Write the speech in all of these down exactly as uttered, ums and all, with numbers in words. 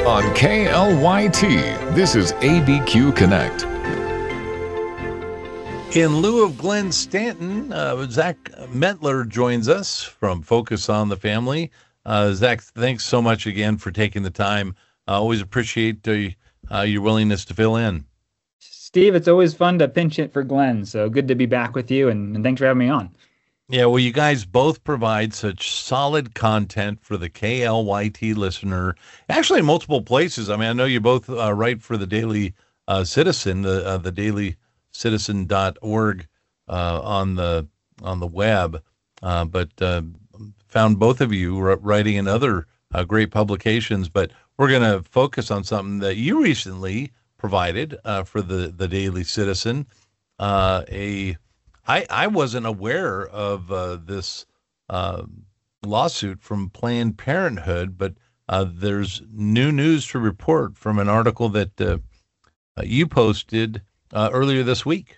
On K L Y T, this is A B Q Connect. In lieu of Glenn Stanton, uh, Zach Metler joins us from Focus on the Family. Uh, Zach, thanks so much again for taking the time. I uh, always appreciate uh, uh, your willingness to fill in. Steve, it's always fun to pinch it for Glenn, so good to be back with you, and, and thanks for having me on. Yeah, well, you guys both provide such solid content for the K L Y T listener, actually in multiple places. I mean, I know you both uh, write for the Daily uh, Citizen, the uh, the daily citizen dot org uh, on the on the web, uh, but uh, found both of you writing in other uh, great publications. But we're going to focus on something that you recently provided uh, for the, the Daily Citizen, uh, a I, I wasn't aware of uh, this uh, lawsuit from Planned Parenthood, but uh, there's new news to report from an article that uh, you posted uh, earlier this week.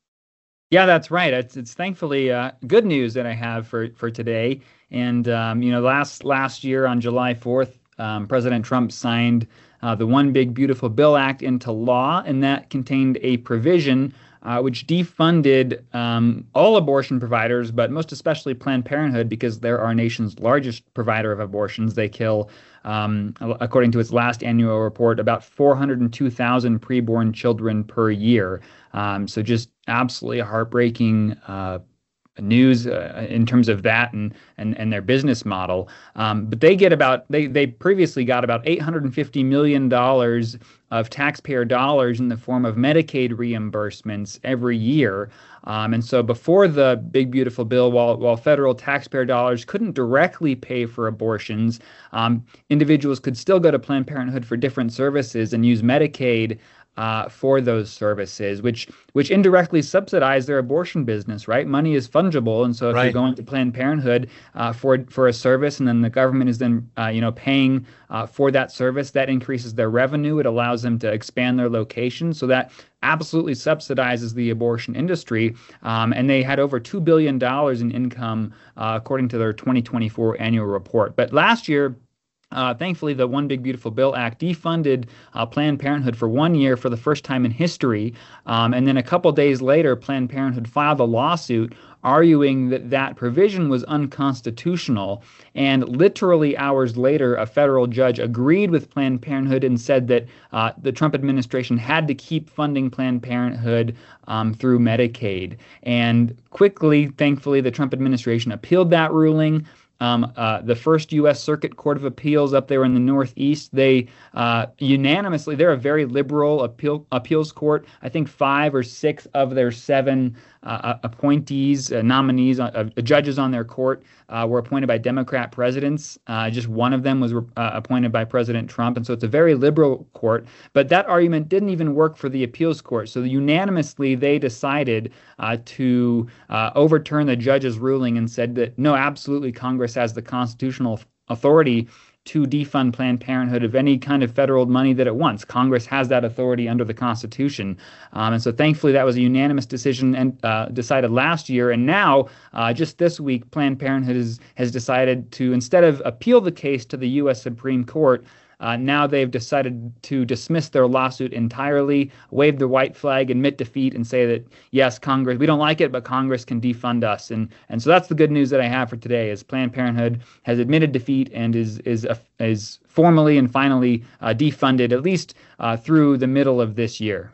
Yeah, that's right. It's, it's thankfully uh, good news that I have for, for today. And, um, you know, last last year on July fourth, um, President Trump signed uh, the One Big Beautiful Bill Act into law, and that contained a provision Uh, which defunded um, all abortion providers, but most especially Planned Parenthood, because they're our nation's largest provider of abortions. They kill, um, according to its last annual report, about four hundred two thousand preborn children per year. Um, so just absolutely heartbreaking uh, news uh, in terms of that and and and their business model. Um, but they get about they they previously got about eight hundred fifty million dollars of taxpayer dollars in the form of Medicaid reimbursements every year. Um, and so before the Big Beautiful Bill, while while federal taxpayer dollars couldn't directly pay for abortions, um, individuals could still go to Planned Parenthood for different services and use Medicaid Uh, for those services, which which indirectly subsidize their abortion business, right? Money is fungible, and so if right. you're going to Planned Parenthood uh, for for a service, and then the government is then uh, you know paying uh, for that service, that increases their revenue. It allows them to expand their location, so that absolutely subsidizes the abortion industry. Um, and they had over two billion dollars in income, uh, according to their twenty twenty-four annual report. But last year, Uh, thankfully, the One Big Beautiful Bill Act defunded uh, Planned Parenthood for one year for the first time in history. Um, and then a couple days later, Planned Parenthood filed a lawsuit arguing that that provision was unconstitutional. And literally hours later, a federal judge agreed with Planned Parenthood and said that uh, the Trump administration had to keep funding Planned Parenthood um, through Medicaid. And quickly, thankfully, the Trump administration appealed that ruling. Um, uh, the first U S Circuit Court of Appeals up there in the Northeast, they uh, unanimously, they're a very liberal appeal, appeals court. I think five or six of their seven uh, appointees, uh, nominees, uh, uh, judges on their court uh, were appointed by Democrat presidents. Uh, just one of them was uh, appointed by President Trump. And so it's a very liberal court. But that argument didn't even work for the appeals court. So unanimously, they decided uh, to uh, overturn the judge's ruling and said that, no, absolutely, Congress has the constitutional authority to defund Planned Parenthood of any kind of federal money that it wants. Congress has that authority under the Constitution. Um, and so thankfully that was a unanimous decision and uh, decided last year. And now, uh, just this week, Planned Parenthood has, has decided to, instead of appeal the case to the U S Supreme Court, Uh, now they've decided to dismiss their lawsuit entirely, wave the white flag, admit defeat, and say that, yes, Congress, we don't like it, but Congress can defund us. And and so that's the good news that I have for today, is Planned Parenthood has admitted defeat and is is uh, is formally and finally uh, defunded, at least uh, through the middle of this year.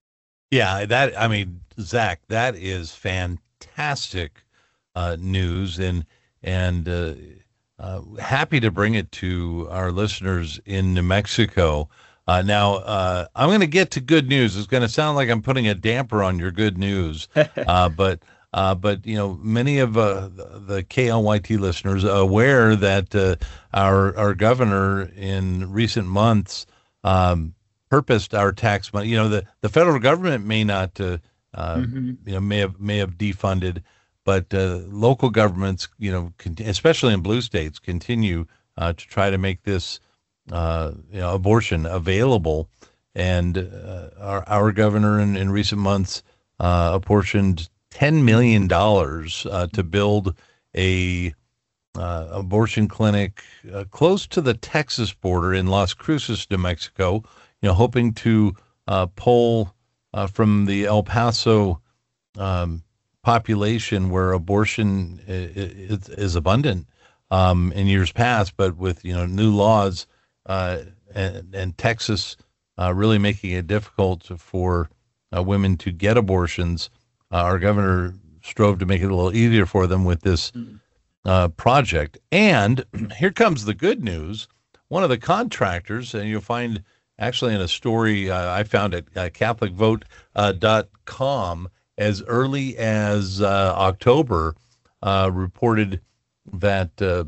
Yeah, that, I mean, Zach, that is fantastic uh, news, and, and, uh, Uh, happy to bring it to our listeners in New Mexico. Uh, now, uh, I'm going to get to good news. It's going to sound like I'm putting a damper on your good news, uh, but uh, but you know, many of uh, the K L Y T listeners are aware that uh, our our governor in recent months um, purposed our tax money. You know, the, the federal government may not uh, uh, mm-hmm. you know may have may have defunded. But uh, local governments, you know, con- especially in blue states, continue uh, to try to make this, uh, you know, abortion available. And uh, our our governor in, in recent months uh, apportioned ten million dollars uh, to build a uh, abortion clinic uh, close to the Texas border in Las Cruces, New Mexico, you know, hoping to uh, pull uh, from the El Paso um, population where abortion is, is abundant um, in years past, but with, you know, new laws uh, and, and Texas uh, really making it difficult for uh, women to get abortions, uh, our governor strove to make it a little easier for them with this uh, project. And here comes the good news. One of the contractors, and you'll find actually in a story uh, I found at uh, Catholic Vote dot com, as early as uh, October, uh, reported that uh,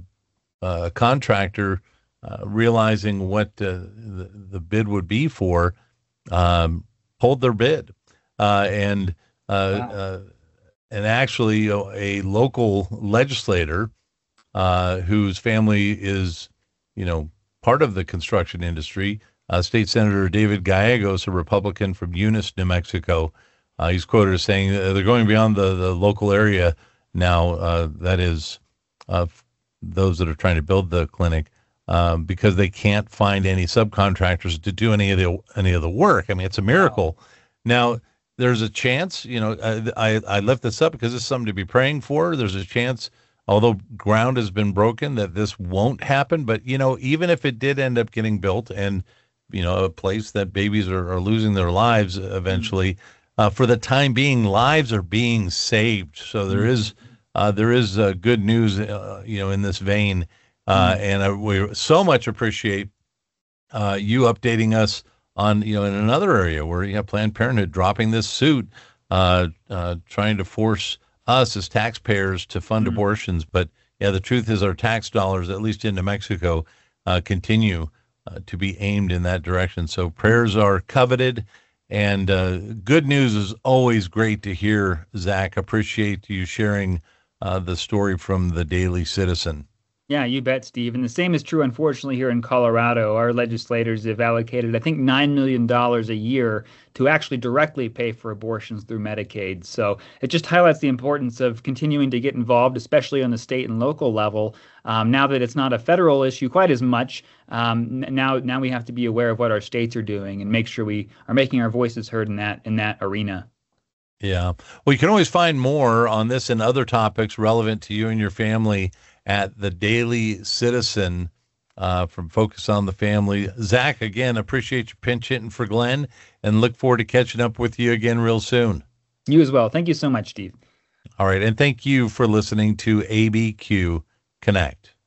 a contractor, uh, realizing what uh, the, the bid would be for, um, pulled their bid. Uh, and uh, Wow. uh, and actually a, a local legislator uh, whose family is, you know, part of the construction industry, uh, State Senator David Gallegos, a Republican from Eunice, New Mexico. Uh, he's quoted as saying uh, they're going beyond the, the local area now, uh, that is uh, those that are trying to build the clinic, um, because they can't find any subcontractors to do any of the any of the work. I mean, it's a miracle. Wow. Now, there's a chance, you know, I, I, I lift this up because it's something to be praying for. There's a chance, although ground has been broken, that this won't happen. But, you know, even if it did end up getting built and, you know, a place that babies are, are losing their lives eventually, mm-hmm. uh, for the time being, lives are being saved. So there mm-hmm. is uh, there is uh, good news, uh, you know, in this vein. Uh, mm-hmm. And I, we so much appreciate uh, you updating us on, you know, in another area where you have Planned Parenthood dropping this suit, uh, uh, trying to force us as taxpayers to fund mm-hmm. abortions. But yeah, the truth is our tax dollars, at least in New Mexico, uh, continue uh, to be aimed in that direction. So prayers are coveted, and uh, good news is always great to hear, Zach. Appreciate you sharing uh, the story from the Daily Citizen. Yeah, you bet, Steve. And the same is true, unfortunately, here in Colorado. Our legislators have allocated, I think, nine million dollars a year to actually directly pay for abortions through Medicaid. So it just highlights the importance of continuing to get involved, especially on the state and local level. Um, now that it's not a federal issue quite as much, um, now now we have to be aware of what our states are doing and make sure we are making our voices heard in that in that arena. Yeah. Well, you can always find more on this and other topics relevant to you and your family at the Daily Citizen, uh, from Focus on the Family. Zach, again, appreciate you pinch hitting for Glenn and look forward to catching up with you again real soon. You as well. Thank you so much, Steve. All right. And thank you for listening to A B Q Connect.